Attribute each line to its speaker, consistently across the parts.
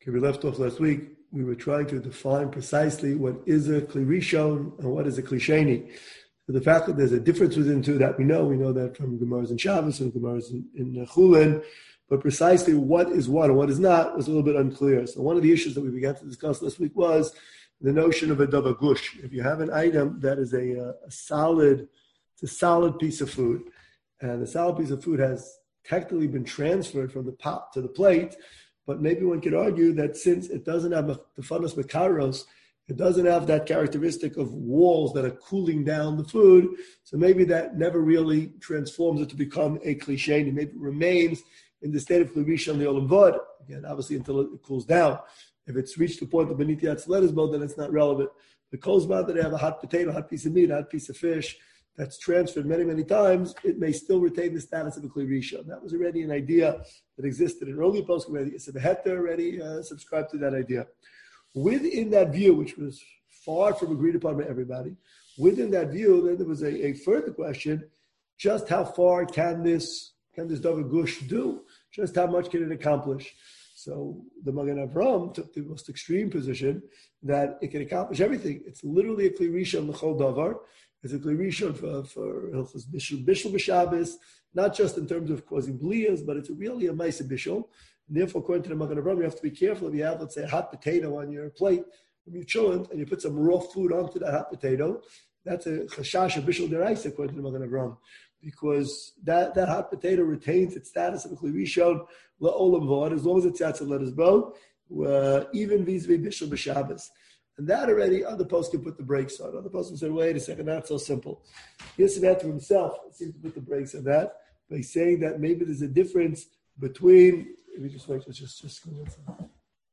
Speaker 1: Okay, we left off last week. We were trying to define precisely what is a Kli Rishon and what is a Kli Sheni. So the fact that there's a difference within the two that we know that from Gemaras in Shabbos and Gemaras in Chulin, but precisely what is what and what is not was a little bit unclear. So one of the issues that we began to discuss last week was the notion of a davar gush. If you have an item that is a solid piece of food, and the solid piece of food has technically been transferred from the pot to the plate, but maybe one could argue that since it doesn't have the tefanos mekaros, it doesn't have that characteristic of walls that are cooling down the food, so maybe that never really transforms it to become a Kli Sheni. Maybe it remains in the state of Kli Rishon Le'olam Vod, again, obviously until it cools down. If it's reached the point of Beniti Atzeleres mode, then it's not relevant. The calls about that they have a hot potato, hot piece of meat, a hot piece of fish that's transferred many, many times, it may still retain the status of a Kli Rishon. That was already an idea that existed in early poskim already. Yosef Heter already subscribed to that idea. Within that view, which was far from agreed upon by everybody, within that view, then there was a further question: just how far can this davar gush do? Just how much can it accomplish? So the Magen Avraham took the most extreme position that it can accomplish everything. It's literally a Kli Rishon l'chol davar. It's a Kli Rishon for Hilchos Bishul b'Shabbos, not just in terms of causing bliyas, but it's really a Maaseh Bishul. And therefore, according to the Magen Avraham, you have to be careful if you have, let's say, a hot potato on your plate from your children, and you put some raw food onto that hot potato. That's a chashash of Bishul deraisa, according to the Magen Avraham, because that hot potato retains its status of a Kli Rishon la'olam v'od as long as it's yatzah let us bo, even vis-a-vis Bishul b'Shabbos. And that already, other posts can put the brakes on. Other posts said, wait a second, not so simple. Yosef Heter himself seems to put the brakes on that by saying that maybe there's a difference between, if you just wait, let's just go inside.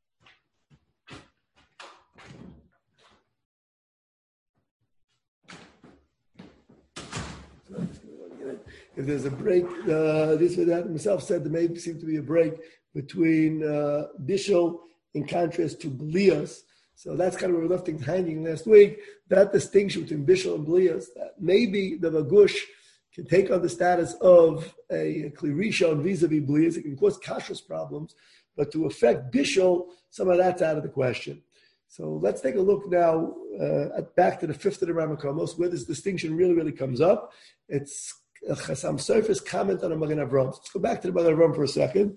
Speaker 1: If there's a break, this or that himself said there may seem to be a break between Bishul in contrast to Bliyas. So that's kind of what we left things hanging last week, that distinction between Bishul and Bliyas, that maybe the Vagush can take on the status of a Kli Rishon vis-a-vis Bliyas. It can cause kashrus problems, but to affect Bishul, some of that's out of the question. So let's take a look now back to the fifth of the Rambam Komos, where this distinction really, really comes up. It's Chassam Sofer's comment on the Magen Avraham. Let's go back to the Magen Avraham for a second.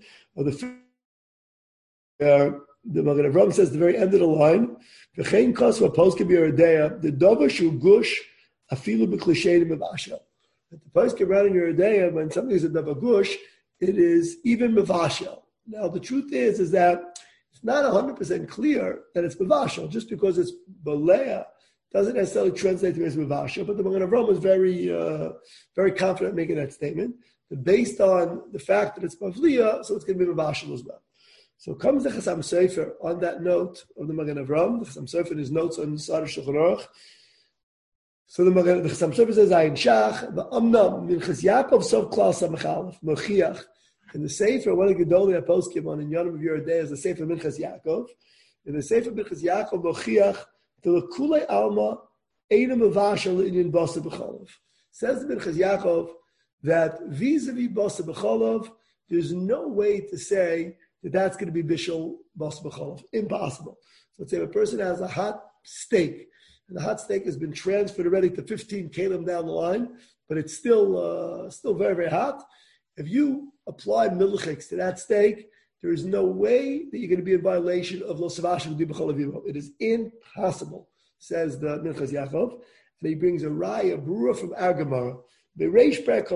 Speaker 1: The Magen Avraham says at the very end of the line, "V'chein kosva poskim yeridea the davar shu gush afilu b'Kli Sheni mevashel." The poskim around in yeridea, when something is a davar gush, it is even mevashel. Now the truth is that it's not 100% clear that it's mevashel. Just because it's balea doesn't necessarily translate to as mevashel. But the Magen Avraham was very, very confident in making that statement. That based on the fact that it's mavliya, so it's going to be mevashel as well. So comes the Chassam Sofer on that note of the Magen Avraham. The Chassam Sofer in his notes on Sar Shulchan Aruch. So the Chassam Sofer says, "Ayin shach v'amnam minchas Yaakov sov klal samach aleph mochiach." In the Sefer, one of the Gedolei poskim on in Yonam of Yeridei is the Sefer Minchas Yaakov. In the Sefer Minchas Yaakov mochiach the lekulei alma eina mevashel inyan basa b'cholav. Says the Minchas Yaakov that vis-a-vis basa b'cholav, there's no way to say that's going to be Bishul Bas B'Cholav. Impossible. So let's say if a person has a hot steak, and the hot steak has been transferred already to 15 kalim down the line, but it's still very, very hot. If you apply milchiks to that steak, there is no way that you're going to be in violation of Lo Savashim Di B'Cholav Yimo. It is impossible, says the Minchas Yaakov. And he brings a raya, brura from our Gemara. What in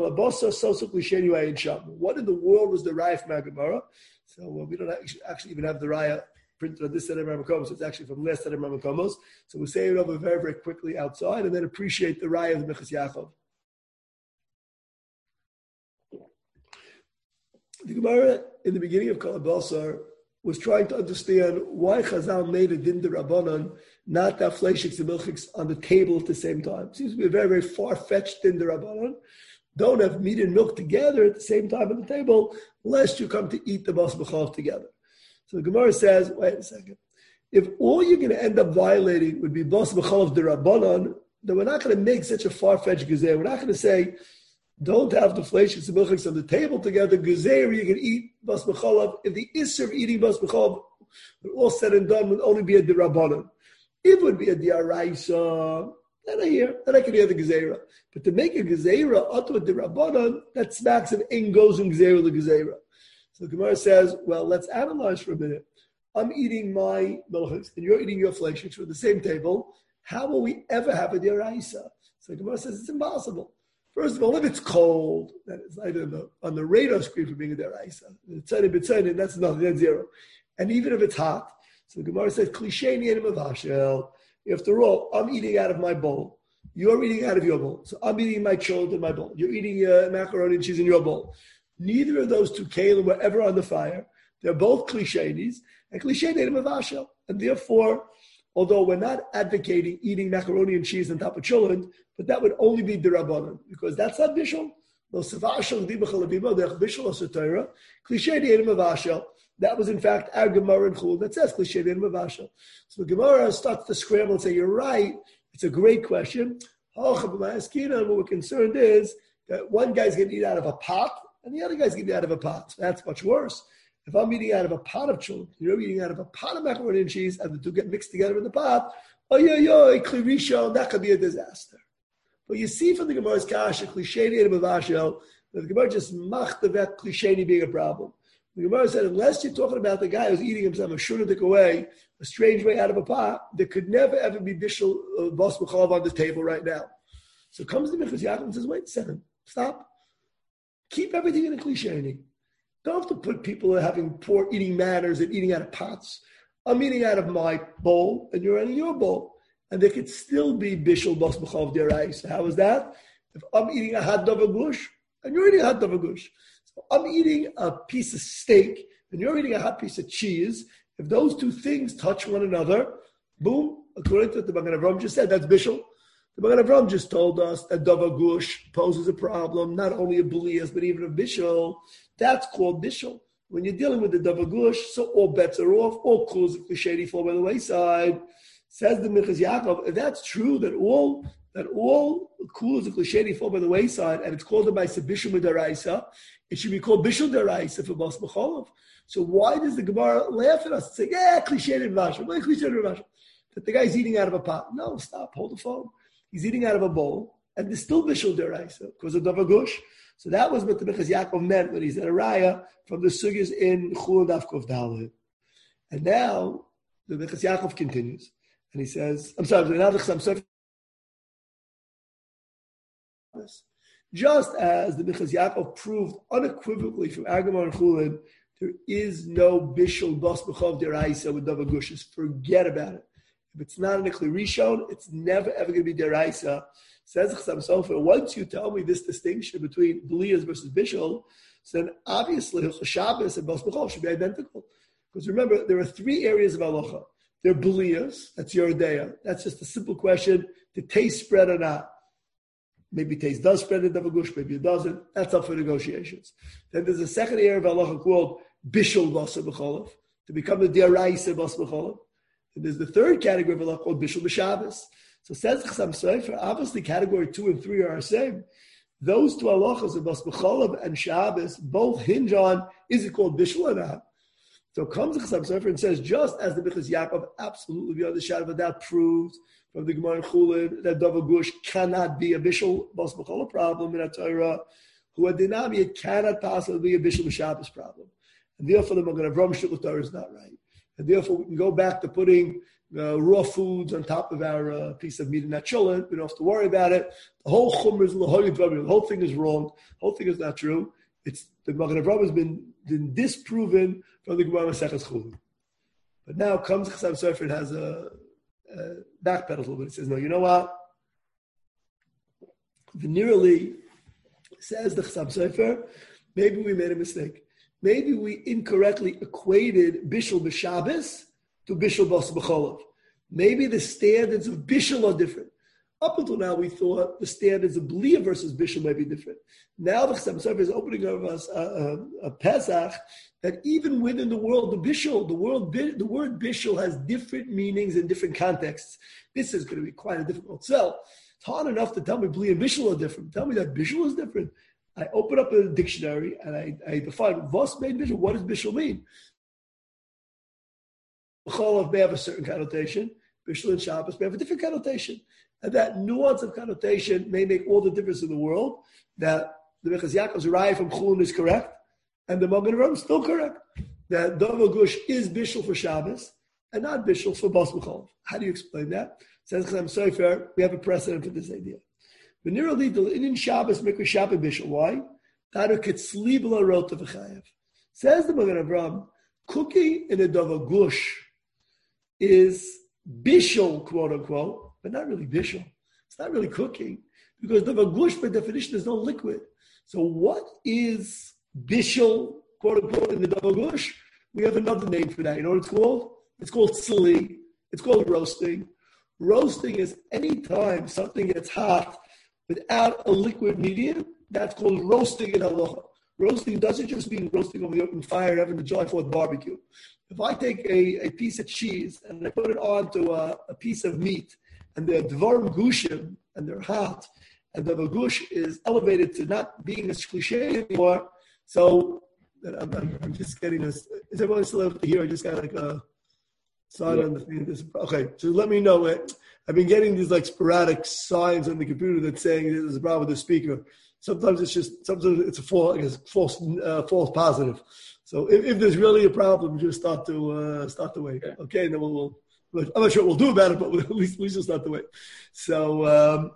Speaker 1: the world was the raya from our Gemara? So we don't actually even have the raya printed on this set of Rambam Komos. So it's actually from last set of Rambam Komos. So we'll say it over very, very quickly outside and then appreciate the raya of the Minchas Yaakov. The Gemara in the beginning of Kol HaBasar was trying to understand why Chazal made a din d'Rabbanan not to have fleishiks and milchiks on the table at the same time. It seems to be a very, very far-fetched din d'Rabbanan. Don't have meat and milk together at the same time on the table, lest you come to eat the Bas B'Cholav together. So the Gemara says, wait a second. If all you're going to end up violating would be Bas B'Cholav d'Rabbanan, then we're not going to make such a far-fetched gezer. We're not going to say, don't have the fleishiks and milchiks on the table together. Gezer, you can eat Bas B'Cholav. If the Isser of eating Bas B'Cholav But all said and done would only be a D'Rabbanan. If it would be a D'Araisa, then I can hear the Gezerah. But to make a Gezerah out of a D'Rabbanan, that smacks of Ein goes in Gezerah the Gezerah. So the Gemara says, well, let's analyze for a minute. I'm eating my milchus, and you're eating your flesh, which are at the same table. How will we ever have a D'Araisa? So the Gemara says it's impossible. First of all, if it's cold, then it's either on the radar screen for being a D'Araisa. That's nothing, that's zero. And even if it's hot, so the Gemara says, Klisheni and Mavashel. After all, I'm eating out of my bowl. You're eating out of your bowl. So I'm eating my children in my bowl. You're eating macaroni and cheese in your bowl. Neither of those two kalim were ever on the fire. They're both Klishenis, and Klisheni and Mavashel. And therefore, although we're not advocating eating macaroni and cheese on top of children, but that would only be D'Rabbanan, because that's not Bishul. That was in fact our Gemara in Chul that says Klisheni and Mavashel. So the Gemara starts to scramble and say, you're right, it's a great question. What we're concerned is that one guy's going to eat out of a pot, and the other guy's going to eat out of a pot. So that's much worse. If I'm eating out of a pot of children, you're eating out of a pot of macaroni and cheese, and the two get mixed together in the pot, klirisha, that could be a disaster. But you see from the Gemara's kasha, Klisheni and Mavashel, that the Gemara just machtavet Klisheni being a problem. The Gemara said, unless you're talking about the guy who's eating himself a shunadik away, a strange way out of a pot, there could never ever be bishul bas b'chalav on the table right now. So comes the Minchas Yaakov and says, wait a second, stop. Keep everything in a Klisheni. Don't have to put people that are having poor eating manners and eating out of pots. I'm eating out of my bowl, and you're eating your bowl. And there could still be bishul bas b'chalav derais. How is that? If I'm eating a hot davar gush, and you're eating a hot davar gush. So I'm eating a piece of steak, and you're eating a hot piece of cheese. If those two things touch one another, boom, according to what the Magen Avraham just said, that's bishul. The Magen Avraham just told us that davar gush poses a problem, not only of belias, but even of bishul. That's called bishul. When you're dealing with the davar gush, so all bets are off, all kuls of klisheni fall by the wayside. Says the Minchas Yaakov, if that's true, that all kuls of klisheni fall by the wayside, and it's called a ma'aseh bishul midaraisa, it should be called bishul daraisa for bas b'chalav. So why does the Gemara laugh at us and say, yeah, klisheni v'mashal, that the guy's eating out of a pot? No, stop, hold the phone. He's eating out of a bowl, and there's still bishul daraisa because of davar gush. So that was what the Minchas Yaakov meant when he said a raya from the sugyas in Chul Daf Kuf Daled. And now the Minchas Yaakov continues, and he says, just as the Minchas Yaakov proved unequivocally from Agamar and Chulin, there is no bishul bas b'chalav deraisa with davar gushes. Forget about it. If it's not in a Kli Rishon, it's never ever going to be deraisa. Says Chassam Sofer, once you tell me this distinction between B'liyas versus Bishul, so then obviously Shabbos and Bas B'chol should be identical. Because remember, there are three areas of halacha. There are B'liyas, that's your idea. That's just a simple question, did taste spread or not? Maybe taste does spread in davar gush, maybe it doesn't. That's up for negotiations. Then there's a second area of halacha called Bishul Bas B'chol, to become the D'Araisa Bas B'chol. And there's the third category of halacha called Bishul B'Shabbos. So says Chassam Sofer, obviously category 2 and 3 are the same. Those two halachas of Bas B'chalav and Shabbos both hinge on, is it called Bishul or not? So comes Chassam Sofer and says, just as the Minchas Yaakov absolutely beyond the shadow of a doubt proves from the Gemara in Chulin that davar gush cannot be a Bishul Bas B'chalav problem in a Torah, who adinami, it cannot possibly be a Bishul Shabbos problem. And therefore the Magen Avraham Shulchan Torah is not right. And therefore we can go back to putting raw foods on top of our piece of meat in that cholent. We don't have to worry about it. The whole chumr is the whole thing is wrong. The whole thing is not true. It's the Magen Avraham has been disproven from the Gemara Maseches Chulin. But now comes Chassam Sofer and has a backpedal a little bit. He says, no, you know what? Venerally, says the Chassam Sofer, maybe we made a mistake. Maybe we incorrectly equated Bishul B'Shabbos to Bishul Bas B'chalav. Maybe the standards of Bishul are different. Up until now, we thought the standards of B'liya versus Bishul might be different. Now the Chassam Sofer is opening up us a Pesach that even within the world of Bishul, the word Bishul has different meanings in different contexts. This is going to be quite a difficult sell. It's hard enough to tell me B'liya and Bishul are different. Tell me that Bishul is different. I open up a dictionary and I define Vos made Bishul. What does Bishul mean? B'cholav may have a certain connotation. Bishul and Shabbos may have a different connotation. And that nuance of connotation may make all the difference in the world. That the Mechaz Yaakov's Raya from Chulun is correct, and the Magen Avraham is still correct. That Davar Gush is Bishul for Shabbos and not Bishul for Bas B'cholav. How do you explain that? Says Chassam Sofer, we have a precedent for this idea. V'nirali in Shabbos Mikra Shabbos Bishul. Why? Says the Magen Avraham, cooking in a Davar Gush is bishul, quote unquote, but not really bishul. It's not really cooking because Davar Gush, by definition, is no liquid. So what is bishul, quote unquote, in the Davar Gush? We have another name for that. You know what it's called? It's called tzli. It's called roasting. Roasting is any time something gets hot without a liquid medium. That's called roasting in halacha. Roasting doesn't just mean roasting over the open fire, having a July 4th barbecue. If I take a piece of cheese and I put it onto a piece of meat, and they're dvarim gushim, and they're hot, and the gush is elevated to not being as cliche anymore, so I'm just getting this. Is everyone still able to hear? I just got like a sign on the thing. Okay, so let me know. I've been getting these like sporadic signs on the computer that's saying there's a problem with the speaker. Sometimes it's a false positive. So if there's really a problem, just start to wait. Okay, and then we'll I'm not sure what we'll do about it, but at least we'll start to wait. So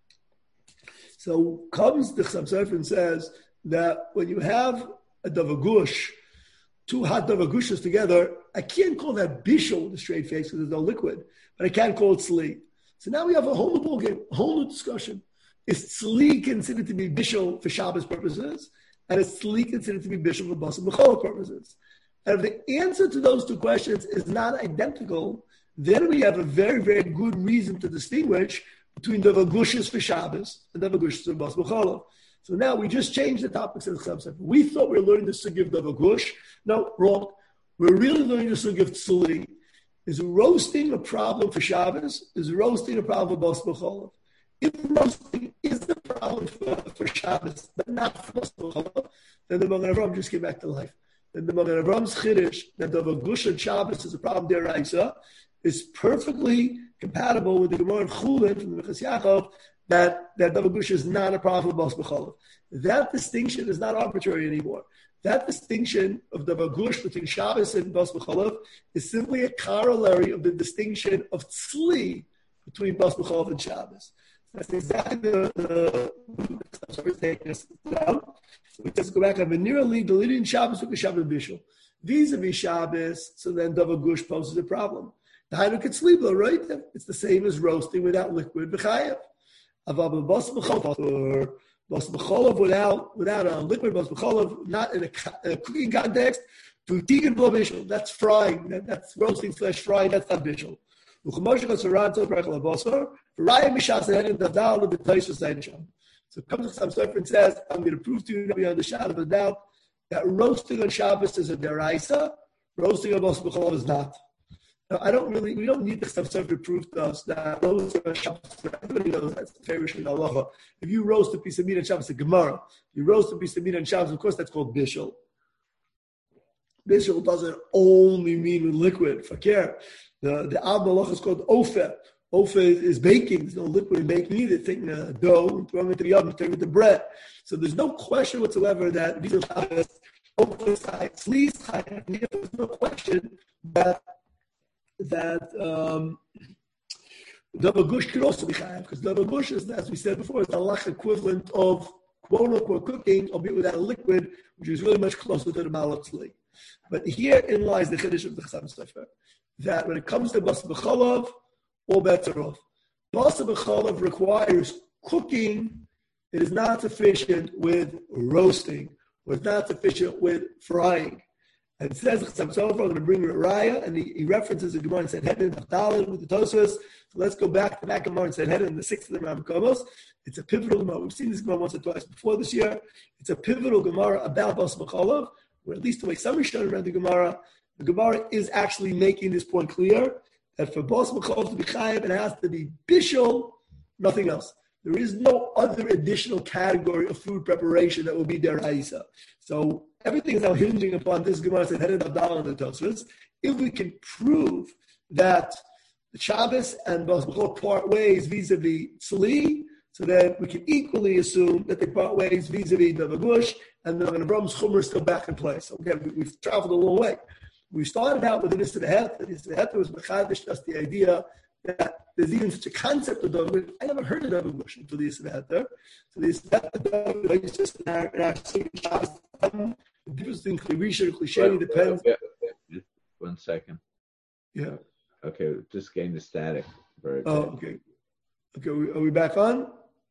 Speaker 1: comes the Chassam Sofer and says that when you have a Davar Gush, two hot Davar Gushes together, I can't call that bishul with a straight face because there's no liquid, but I can call it tzli. So now we have a whole new ballgame, a whole new discussion. Is tzli considered to be bishul for Shabbos purposes, and is tzli considered to be bishul for Bas B'cholav purposes? And if the answer to those two questions is not identical, then we have a very, very good reason to distinguish between Davar Gushes for Shabbos and Davar Gushes for Bas B'cholav. So now we just changed the topics in the Chassam Sofer. We thought we were learning the sugi of Davar Gush. No, wrong. We're really learning the sugi of tzli. Is roasting a problem for Shabbos? Is roasting a problem for Bas B'cholav? If roasting is the problem for Shabbos, but not for Bas B'cholav, then the Magen Avraham just came back to life. Then the Magen Avraham's chiddush that Davar Gush and Shabbos is a problem deraisa is perfectly compatible with the Gemara in Chulin from the Mechaz Yaakov that Davar Gush is not a problem for Bas B'cholav. That distinction is not arbitrary anymore. That distinction of Davar Gush between Shabbos and Bas B'cholav is simply a corollary of the distinction of tzli between Bas B'cholav and Shabbos. That's exactly the taking us down. So we just go back and venirally deleting Shabbos with Shabbos Bishul. Vis-a-vis Shabbos, so then Davar Gush poses a problem. The Hainu could sleep, right? It's the same as roasting without liquid b'chayev. Avav Bas B'cholav Bas B'cholav without a liquid Bas B'cholav, not in a cooking context. To tigan b'lo bishul, that's frying. That's roasting / frying. That's not bishul. So comes the Chassam Sofer and says, I'm going to prove to you beyond the shadow of a doubt that roasting on Shabbos is a deraisa, roasting on Bas B'cholav is not. Now, we don't need the Chassam Sofer to prove to us that roasting on Shabbos, everybody knows that's the favorite in halacha. If you roast a piece of meat on Shabbos, it's a Gemara. You roast a piece of meat on Shabbos, of course that's called bishul. Bishul doesn't only mean with liquid. Fakir. The Ab Malach is called Ofe. Ofe is baking. There's no liquid in baking either. Taking a dough and throwing it into the oven, turning it into bread. So there's no question whatsoever that these are there's no question that Davar Gush could also be chayav, because Davar Gush is, as we said before, is the halach equivalent of quote unquote cooking, albeit without a liquid, which is really much closer to the malach tzli. But herein lies the chiddush of the Chassam Sofer, that when it comes to Bas B'cholav, all bets are off. Bas B'cholav requires cooking. It is not sufficient with roasting, or it's not sufficient with frying. And it says Chassam Sofer, I'm going to bring a raya, and he references the Gemara in Sanhedrin, Haftalin with the Tosfos. So let's go back to that Gemara in Sanhedrin, the 6th of the Rambam. It's a pivotal Gemara. We've seen this Gemara once or twice before this year. It's a pivotal Gemara about Bas B'cholav, or at least to make some Rishon around the Gemara is actually making this point clear, that for Bas B'cholav to be chayav, it has to be bishul, nothing else. There is no other additional category of food preparation that will be deraisa. So everything is now hinging upon this Gemara said headed Abdallah and the Tosfos. If we can prove that the Shabbos and Bas B'chol part ways vis-a-vis Tzli, so then we can equally assume that they part ways vis-a-vis the Bagush, and the Avram's Chumrah is still back in place. So again, we've traveled a long way. We started out with the Nista Het. The Nista Het was Mechadish, that's the idea that there's even such a concept of David. I never heard of David Bush until the Nista Het there. So the Nista Het, like you said, in our Shabbos, the difference between Klirisha and Klisheni depends.
Speaker 2: One second.
Speaker 1: Yeah.
Speaker 2: Okay, just gain the static.
Speaker 1: Okay. Okay, are we back on?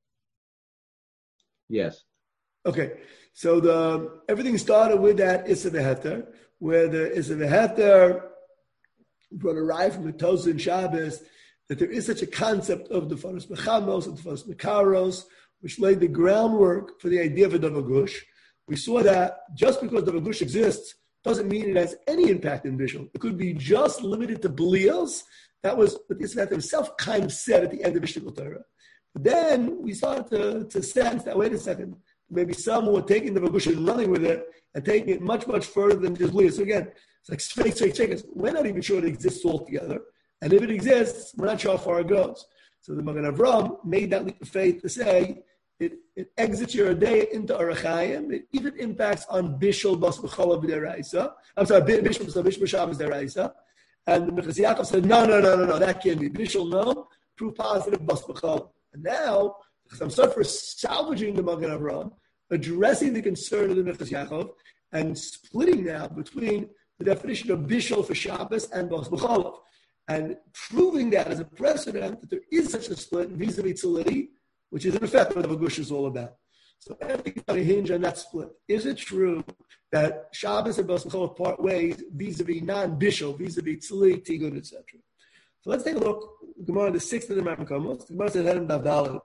Speaker 2: Yes.
Speaker 1: Okay, so everything started with that Issa V'Heter, where the Issa V'Heter brought a ride from the Tosa and Shabbos that there is such a concept of the Faras Mechamos and the Faras Mekaros, which laid the groundwork for the idea of a Davagush. We saw that just because Davagush exists doesn't mean it has any impact in Bishul. It could be just limited to Belials. That was what the Issa V'Heter himself kind of said at the end of Mishnah Torah. But then we started to sense that, wait a second, maybe some were taking the Bagush and running with it and taking it much, much further than just Belial. So again, it's like straight. We're not even sure it exists altogether. And if it exists, we're not sure how far it goes. So the Magen Avram made that leap of faith to say it exits your day into Arachayim. It even impacts on Bishul Bas B'Cholav B'Deraisa. I'm sorry, Bishul B'Shabbos Deraisa. And the Mechas Yaakov said, no, that can't be. Bishul, no, proof positive Bas B'Cholav. And now, I'm sorry for salvaging the Magen Avram, addressing the concern of the Mechas Yaakov, and splitting now between the definition of Bishul for Shabbos and Bas B'Cholav, and proving that as a precedent that there is such a split vis-a-vis Tziliti, which is in effect what the Bagush is all about. So everything's going to hinge on that split. Is it true that Shabbos and Bas B'Cholav part ways vis-a-vis non-Bishul, vis-a-vis Tzili, Tigun, etc.? So let's take a look. Gemara, the sixth of the Maimon. The Gemara says Hedem Davdalit.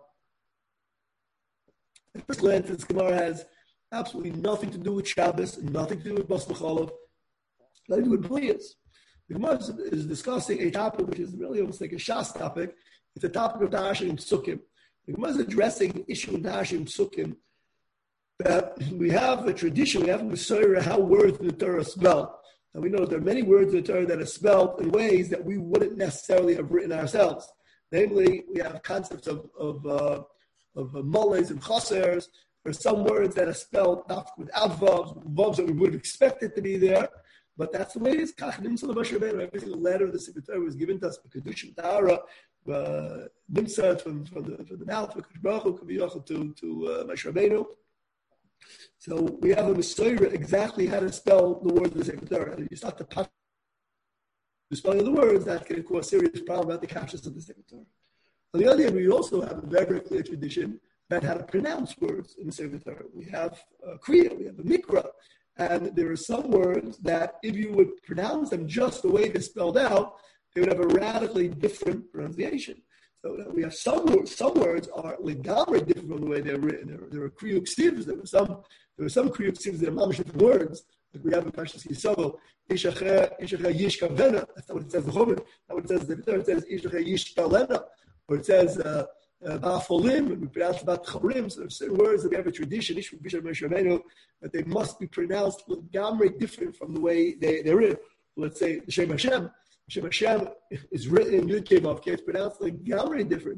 Speaker 1: At first glance, this Gemara has absolutely nothing to do with Shabbos, nothing to do with Bas B'Cholav, nothing to do with B'lias. The Gemara is discussing a topic which is really almost like a Shas topic. It's a topic of Tashim and Sukkim. The Gemara is addressing the issue of Tashim and Sukkim, that we have a tradition, we have a Messiah, how words in the Torah spell. And we know that there are many words in the Torah that are spelled in ways that we wouldn't necessarily have written ourselves. Namely, we have concepts of moles and chasers. There are some words that are spelled not without vavs that we would have expected to be there. But that's the way it is. Every single letter of the Sefer Torah was given to us by Kedushim Tahara, Nimsa from the mouth of Baruch Hu to Moshe Rabbeinu. So we have a Messiah exactly how to spell the words of the Sefer Torah. And you start to put the spelling of the words, that can cause serious problem about the consciousness of the Sefer Torah. On the other hand, we also have a very, very clear tradition about how to pronounce words in the Sefer Torah. We have a Kriya, we have a Mikra, and there are some words that if you would pronounce them just the way they're spelled out, they would have a radically different pronunciation. So we have some words are legamre different from the way they're written. There are kriyuk sivs. There were some kriyuk sivs that are mamish different words. Like we have in Parshas Yisrael, Ishacha Yish Kavena. That's not what it says in the Chumash. That's what it says in the Torah. It says Ishacha Yish Kalena, or it says Ba'afolim, and we pronounce about Chorim. So there are certain words that we have a tradition, Ish Bishar Moshe Rabbeinu, that they must be pronounced legamre different from the way they're written. Let's say the Shem Hashem. Shem Hashem is written in Yud Kei Vav Kei. It's pronounced like Gamri different.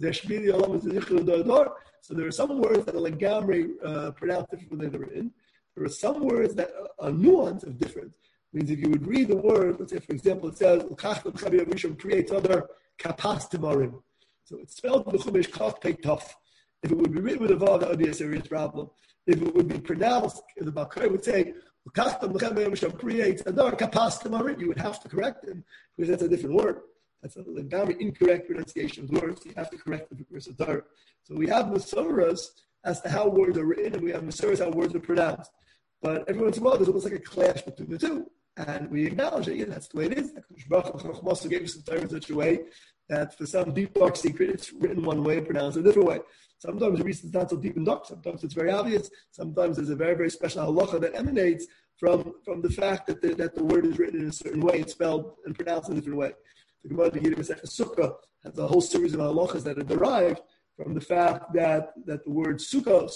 Speaker 1: So there are some words that are like Gamri pronounced different from the way they're written. There are some words that are nuanced of different. Means if you would read the word, let's say for example, it says creates other kapas tamarim. So it's spelled in the Chumash Kaf Pei Taf. If it would be written with a vav, that would be a serious problem. If it would be pronounced, the Bakar would say creates another kapas tamarim. You would have to correct him because that's a different word. That's a very incorrect pronunciation of words. You have to correct the verse of Torah. So we have masoras as to how words are written, and we have masoras how words are pronounced. But every once in a while, there's almost like a clash between the two. And we acknowledge that, that's the way it is. Baruch Hu also gave us the Torah in such a way that for some deep, dark secret, it's written one way and pronounced a different way. Sometimes the reason it's not so deep and dark. Sometimes it's very obvious. Sometimes there's a very, very special halacha that emanates from the fact that the word is written in a certain way, it's spelled and pronounced in a different way. The Gemara Megillah Masechah Sukkah has a whole series of halachas that are derived from the fact that the word sukkos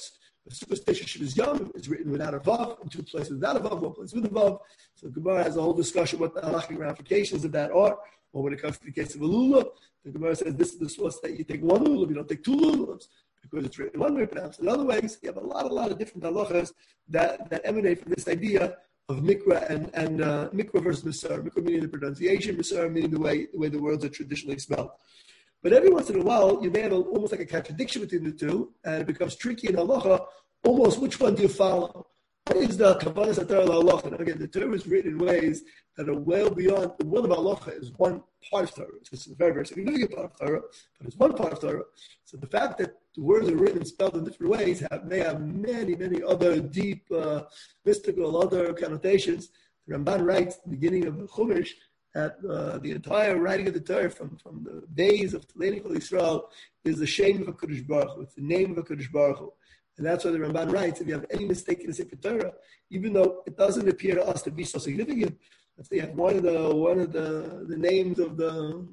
Speaker 1: The superstition is Yom is written without a vav, in 2 places without a vav, 1 place with a vav. So Gemara has a whole discussion what the halachic ramifications of that are. Or when it comes to the case of a lulav, the Gemara says this is the source that you take 1 lulav, you don't take 2 lulavs, because it's written one way, pronounced in other ways. You have a lot of different halachas that emanate from this idea of mikra and mikra versus misar. Mikra meaning the pronunciation, misar meaning the way the words are traditionally spelled. But every once in a while, you may have almost like a contradiction between the two, and it becomes tricky in halacha. Almost, which one do you follow? What is the kavanas atara halacha? And again, the Torah is written in ways that are well beyond. The world of halacha is one part of Torah. It's a very, very significant part of Torah, but it's one part of Torah. So the fact that the words are written and spelled in different ways may have many, many other deep, mystical, other connotations. The Ramban writes at the beginning of the Chumash that the entire writing of the Torah from the days of Talmud Yisrael is the shame of HaKadosh Baruch Hu. It's the name of HaKadosh Baruch Hu. And that's why the Ramban writes, if you have any mistake in the Sefer Torah, even though it doesn't appear to us to be so significant, let's say you have one of the names of the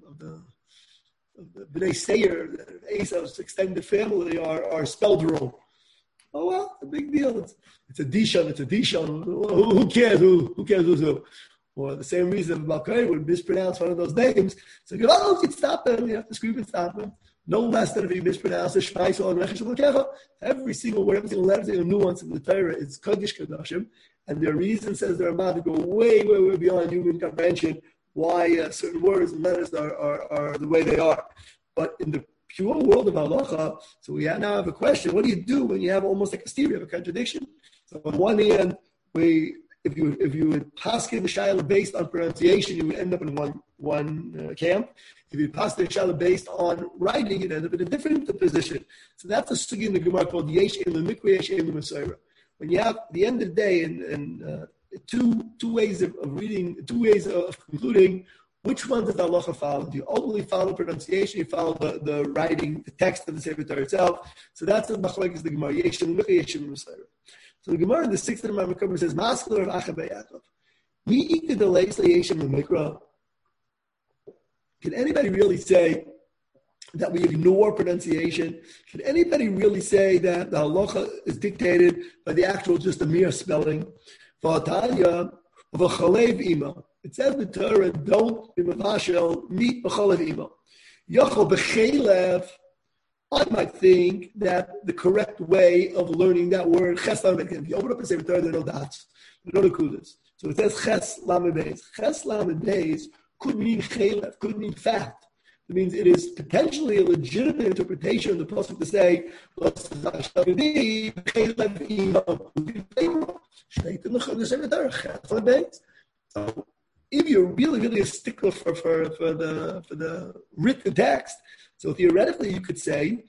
Speaker 1: Bnei Seir, Esau's extended family are spelled wrong. Oh well, a big deal. It's a Dishon. Who cares? Who cares who's who? Or the same reason Balkai would mispronounce one of those names. So you you'd stop them. You have to scream and stop them. No less than if you mispronounce the Shema Yisrael and Rechesh L'Kecha. Every single word, every single letter, every single nuance of the Torah is Kodesh Kodashim. And their reason, says the Ramah, to go way, way, way beyond human comprehension why certain words and letters are the way they are. But in the pure world of halacha, so we now have a question: what do you do when you have almost like a stereo, a contradiction? So on one hand, if you would paskin the shayla based on pronunciation, you would end up in one camp. If you paskin the shayla based on writing, you'd end up in a different position. So that's a sugi in the Gemara called yesh elim mikra, yesh elim masayra. When you have at the end of the day, and two ways of reading, 2 ways of concluding which one does the halacha follow. Do you ultimately follow pronunciation? You follow the writing, the text of the Sefer Torah itself. So that's the machlokes of the Gemara. Yesh elim mikra, yesh elim masayra. So the Gemara in the 6th of the Gemara says, "Maskler of Achav Yaakov, mi iked the leis leyeshem l'mikra." Can anybody really say that we ignore pronunciation? Should anybody really say that the halacha is dictated by the actual, just a mere spelling? V'atanya of a chalev ima. It says in the Torah, "Don't be mavashel meet b'chalev ima." Yachol b'chelev. I might think that the correct way of learning that word, ches lamed, if you open up and say, there are no dots, there are no kudas. So it says ches lamed beis. Ches lamed beis could mean chelev, could mean fact. It means it is potentially a legitimate interpretation of the pasuk to say, so if you're really a stickler for the written text, so theoretically you could say,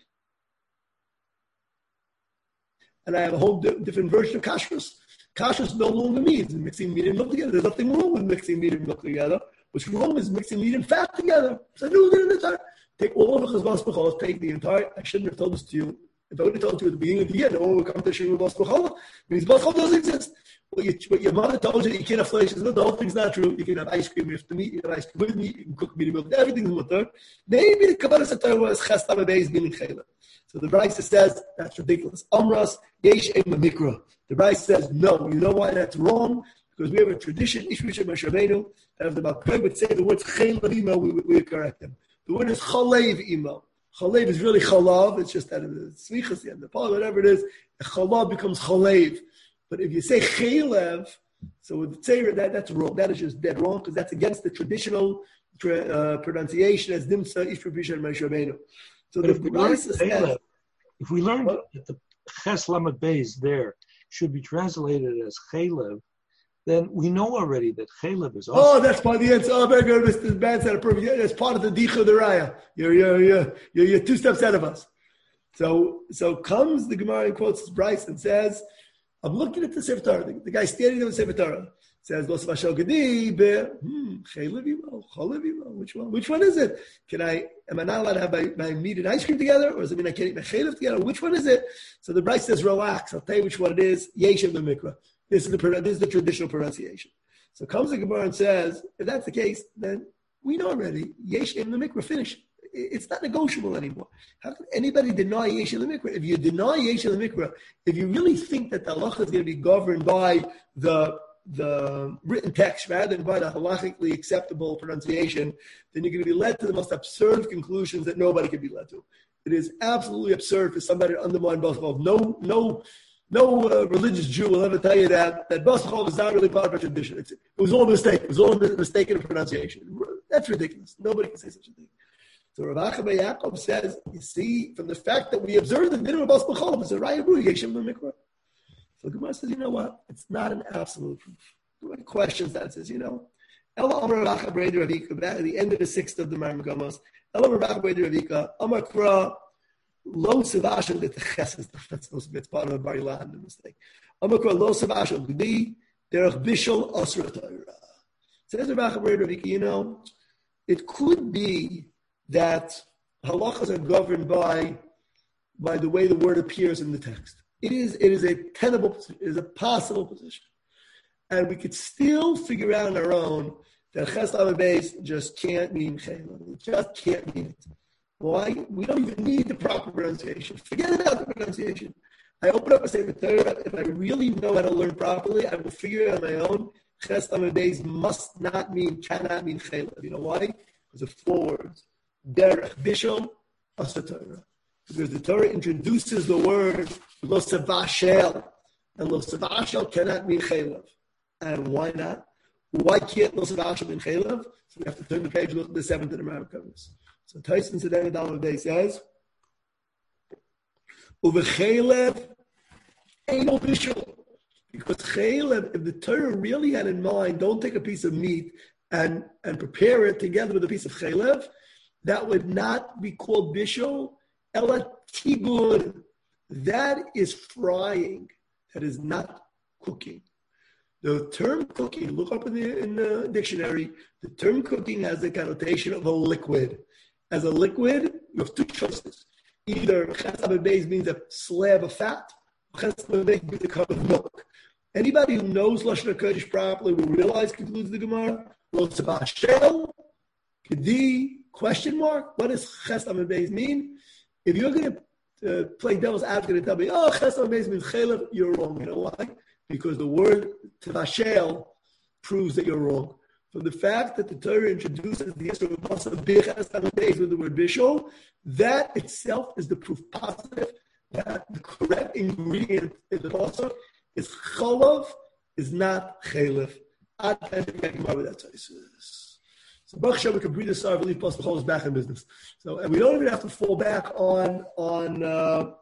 Speaker 1: and I have a whole different version of kashrus. Kashrus no longer means mixing meat and milk together. There's nothing wrong with mixing meat and milk together. What's wrong is mixing meat and fat together. So take all of the chazbas b'cholos, take the entire. I shouldn't have told this to you. If I would have told you at the beginning of the year, no one would come to shir b'chos b'cholos. Means b'chol doesn't exist. What your mother told you that you can't have flesh, the whole thing's not true. You can have ice cream with the meat, you can have ice cream with meat, you can cook meat and milk, everything's mutter. Maybe the Kabbalah Satar was ches lamed beis meaning chayla. So the Brisa says that's ridiculous. Amras yesh em mikra. The Brisa says no. You know why that's wrong? Because we have a tradition, Ishmael Moshe Rabbeinu, that if the Malkei would say the words chaylev imo, we would correct them. The word is chalev imo. Chalev is really chalav. It's just that the smichas, the end of the whatever it is, the chalav becomes chalev. But if you say chaylev, so with say that's wrong. That is just dead wrong because that's against the traditional pronunciation as Dimsa Ishmael Moshe Rabbeinu. So
Speaker 3: but if we learn that the ches lamed beis there should be translated as chaylev, then we know already that chaylev is also.
Speaker 1: Oh, that's part of the answer. Oh, very good, Mr. Ben said it perfect. Yeah, that's part of the dicha of the raya. You're 2 steps ahead of us. So comes the Gemara and quotes Bryce and says, I'm looking at the Sefer Torah. The guy standing there with the Sefer Torah says, "Los vashel gedi be chaylev imo, chalev imo." Which one? Which one is it? Am I not allowed to have my meat and ice cream together, or does it mean I can't eat my chaylev together? Which one is it? So the Bryce says, "Relax. I'll tell you which one it is. Yesh em mikra. This is the traditional pronunciation." So comes the Gemara and says, if that's the case, then we know already. Yesh em mikra. Finish. it's not negotiable anymore. How can anybody deny Yesh Mikra? If you deny Yesh Mikra, if you really think that the halacha is going to be governed by the written text rather than by the halachically acceptable pronunciation, then you're going to be led to the most absurd conclusions that nobody can be led to. It is absolutely absurd for somebody to undermine Bas B'chol. No religious Jew will ever tell you that Bas B'chol is not really part of a tradition. It was all a mistake. It was all a mistake in pronunciation. That's ridiculous. Nobody can say such a thing. So Rav Acha Bar Yaakov says, you see, from the fact that we observe the dinner of Bas B'chol, it's a raya bru Yeshem Mikra. So the Gemara says, you know what? It's not an absolute proof. What questions that says, Ella Amar Rav Acha Bar Ravika, at the end of the 6th of the Marim Gamos, Ella Rav Acha Bar Ravika, Amar Kra, Lo Savashim, that's part of the Bar Ilan, the mistake. Amar Kra, Lo Savashim, Gdi, Derech Bishol, Asra Torah. Says Rav Acha Bar Ravika, it could be that halachas are governed by the way the word appears in the text. It is a tenable position. It is a possible position. And we could still figure out on our own that Ches Lamed Beis just can't mean Chayla. It just can't mean it. Why? We don't even need the proper pronunciation. Forget about the pronunciation. I open up a Sefer Torah. If I really know how to learn properly, I will figure it out on my own. Ches Lamed Beis cannot mean Chayla. You know why? Because of 4 words. Derech Bishol Asar Torah. Because the Torah introduces the word Lo Savashel. And Lo Savashel cannot mean Chaylev. And why not? Why can't Lo Savashel mean Chaylev? So we have to turn the page and look at the 7th of the Marim Gamos. So Tyson Sedem Adal Day says, Uve Chaylev ain't no Bishol. Because Chaylev, if the Torah really had in mind, don't take a piece of meat and prepare it together with a piece of Chaylev, that would not be called Bishol. Ela Tigun, that is frying. That is not cooking. The term cooking, look up in the dictionary, the term cooking has the connotation of a liquid. As a liquid, you have 2 choices. Either Ches Lamed Beis means a slab of fat, or Ches Lamed Beis means a cup of milk. Anybody who knows Lashon HaKodesh properly will realize, concludes the Gemara, Lo Tzavashel, Kedi, question mark, what does Ches Lamed Beis mean? If you're going to play devil's advocate and tell me, Ches Lamed Beis means Chaylev, you're wrong. You know why? Because the word Tavashel proves that you're wrong. From the fact that the Torah introduces the Yisro of Ches Lamed Beis with the word Bishol, that itself is the proof positive that the correct ingredient in the pasuk is Cholav, is not Chaylev. I can't get with that choices. So Baruch Hashem, we can breathe a sigh of relief. Bas B'chol is back in business. So, and we don't even have to fall back on Derech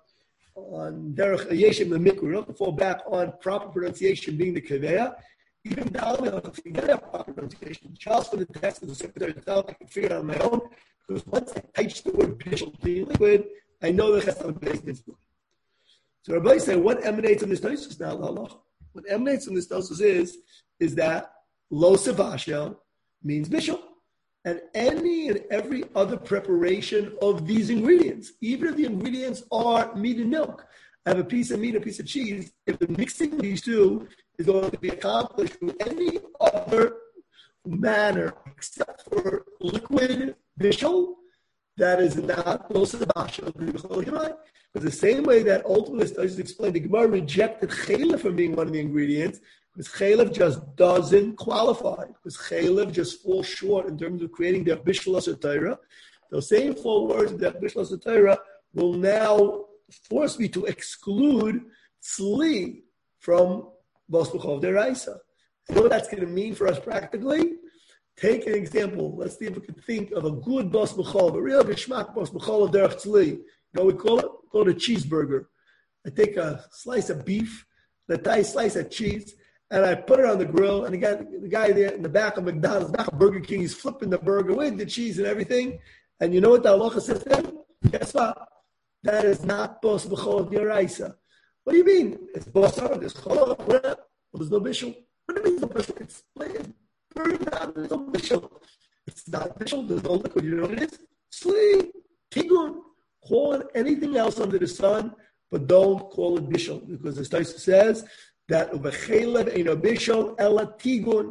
Speaker 1: Yeshem Mikra. We don't have to fall back on proper pronunciation being the Kaveya. Even now, we don't have to forget about proper pronunciation. Charles for the text of the Secretary of Health, I can figure it out on my own. Because once I touch the word Bishol being liquid, I know that Ches Lamed Beis means liquid. So Rabbi say, what emanates from this Tosus now? What emanates from this Tosus is that Lo Savashel means Bishol. And any and every other preparation of these ingredients, even if the ingredients are meat and milk, I have a piece of meat, a piece of cheese, if the mixing of these 2 is going to be accomplished through any other manner except for liquid bishul, that is not Lo Savashel. Because the same way that ultimately, I just explained, the Gemara rejected Chaylev from being one of the ingredients, because Chaylev just doesn't qualify. Because Chaylev just falls short in terms of creating the Bishul Asar Torah. Those same 4 words of the Bishul Asar Torah will now force me to exclude Tzli from Bas B'chol Deraisa. You know what that's going to mean for us practically? Take an example. Let's see if we can think of a good Bas B'chol, a real Geshmak Bas B'chol of Derech Tzli. We call it a cheeseburger. I take a slice of beef, a tiny slice of cheese, and I put it on the grill, and the guy there in the back of McDonald's, back of Burger King, he's flipping the burger with the cheese and everything. And you know what the halacha says to him? Guess what? That is not Bas B'chol Deraisa. What do you mean? It's Basar, there's Cholov, well, there's no Bishul. What do you mean no Bishul? It's burned down, there's no Bishul. It's not Bishul, there's no liquid. You know what it is? Sleep, Tigun. Call it anything else under the sun, but don't call it Bishul, because the Taisa says that Uvechelev Eino Bishul Ela Tigun.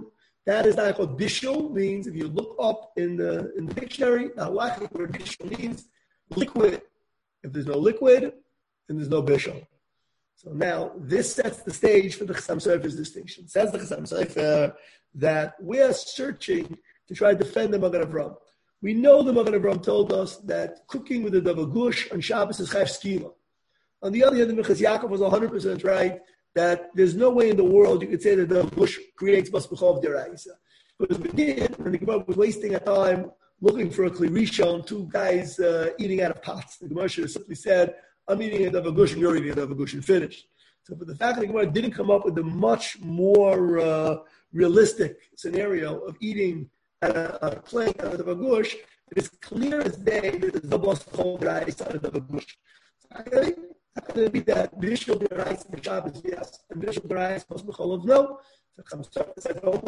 Speaker 1: That is not called bishul. Means if you look up in the dictionary, the halachic word bishul means liquid. If there's no liquid, then there's no bishul. So now this sets the stage for the Chassam Sofer's distinction. It says the Chassam Sofer that we are searching to try to defend the Magen Avraham. We know the Magen Avraham told us that cooking with the Davar Gush on Shabbos is chayv skila. On the other hand, the Minchas Yaakov was 100% right that there's no way in the world you could say that the Gush creates Bas B'chov Deraisa. Because we did, when the Gemara was wasting our time looking for a Kli Rishon, two guys eating out of pots. The Gemara should have simply said, I'm eating a Davar Gush and you're eating a Davar Gush and finished. So for the fact that the Gemara didn't come up with a much more realistic scenario of eating a plate out of Davar Gush, it is clear as day that there's no Bas B'chov Deraisa out of Davar Gush. Okay? How can it be that Bishul Deraisa in Shabbos, yes, and Bishul Deraisa Bas B'chol no? So Chassam Sofer said, "Oh,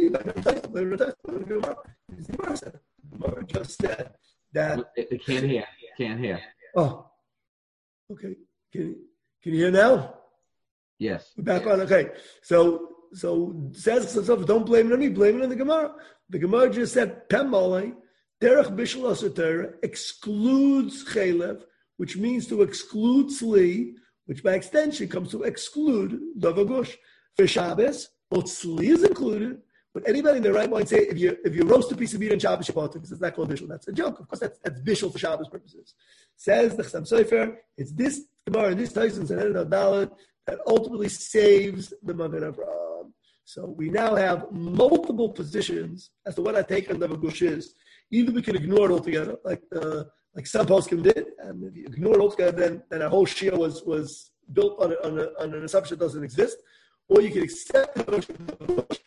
Speaker 1: the just said that."
Speaker 2: They can't hear.
Speaker 1: Oh, okay. Can you hear now?
Speaker 2: Yes.
Speaker 1: We're back on. Okay. So says Chassam Sofer, don't blame it on me, blame it on the Gemara. The Gemara just said, "Pem Malay Derech Bishul Aser excludes Chaylev." Which means to exclude Tzli, which by extension comes to exclude Davar Gush. For Shabbos, well, Tzli is included, but anybody in their right mind say, if you roast a piece of meat on Shabbos, because it's not called Bishul, that's a joke. Of course, that's Bishul for Shabbos purposes. Says the Chassam Sofer, it's this Gemara, this Tyson, and Dalet that ultimately saves the Magen Avraham. So we now have multiple positions as to what I take on Davar Gush is. Either we can ignore it altogether, like some poskim did, and if you ignore it altogether, then our whole shia was built on an assumption that doesn't exist, or you can accept the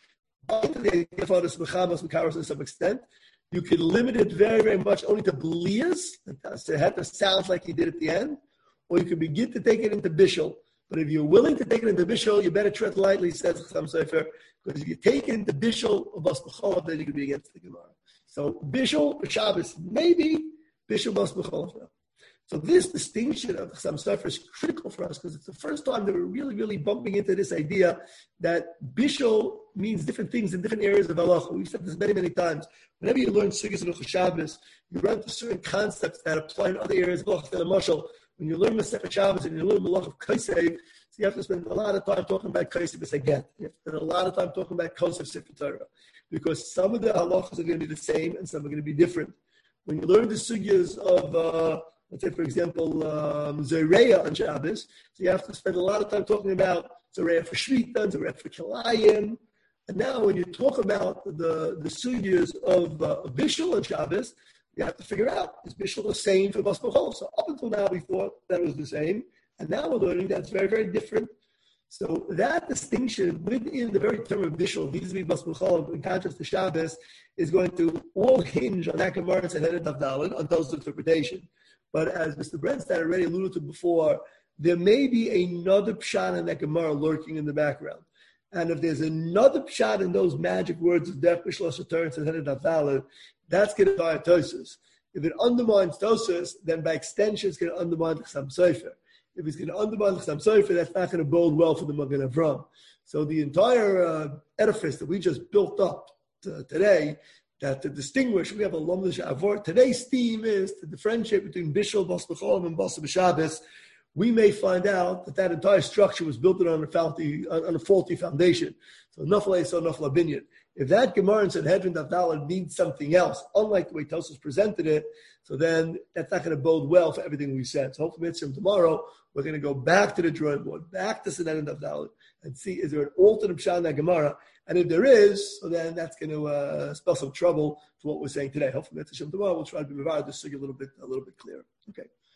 Speaker 1: to some extent. You can limit it very, very much only to bliyas, so it had to sound like he did at the end, or you can begin to take it into bishul. But if you're willing to take it into bishul, you better tread lightly, says Chassam Sofer, because if you take it into bishul of Bas B'chol, then you can be against the Gemara. So bishul for Shabbos, maybe. Bishul Bas B'chol. So this distinction of Chassam Sofer is critical for us because it's the first time that we're really, really bumping into this idea that bishul means different things in different areas of halacha. We've said this many, many times. Whenever you learn Sugyas of Shabbos, you run into certain concepts that apply in other areas of halacha. When you learn Masechet Shabbos and you learn the law of Kaisev, so you have to spend a lot of time talking about Kaisev as a get. You have to spend a lot of time talking about Kosef Sefer Torah because some of the halachas are going to be the same and some are going to be different. When you learn the sugyas of, let's say, for example, Zoreya on Shabbos, so you have to spend a lot of time talking about Zoreya for Shvita, Zoreya for Kilayim. And now when you talk about the sugyas of Bishul on Shabbos, you have to figure out, is Bishul the same for Bas B'chol? So up until now we thought that it was the same, and now we're learning that's very, very different. So that distinction within the very term of Bishul, vis-a-vis Bas B'chol, in contrast to Shabbos, is going to all hinge on that Gemara and Sanhedrin Daf Daled, on those interpretation. But as Mr. Brenstad already alluded to before, there may be another pshat in that Gemara lurking in the background. And if there's another pshat in those magic words of Derech Bishul Aser Torah and Sanhedrin Daf Daled, that's going to be a Tosfos. If it undermines Tosfos, then by extension it's going to undermine the Chassam Sofer. If it's going to undermine the Chassam Sofer, that's not going to bode well for the Magen Avraham. So the entire edifice that we just built up today, that to distinguish, we have a Lomdish Avor. Today's theme is to differentiate between Bishul, Bas B'chol, and Bas B'Shabbos. We may find out that entire structure was built on a faulty foundation. So Nafla Yisod, Nafla Binyan. If that Gemara in Sanhedrin Daf Daled means something else, unlike the way Tosfos presented it, so then that's not going to bode well for everything we said. So hopefully tomorrow we're going to go back to the drawing board, back to Sanhedrin Daf Daled, and see is there an alternate pshat in that Gemara. And if there is, so then that's going to spell some trouble to what we're saying today. Hopefully tomorrow we'll try to be the sugya a little bit clearer. Okay.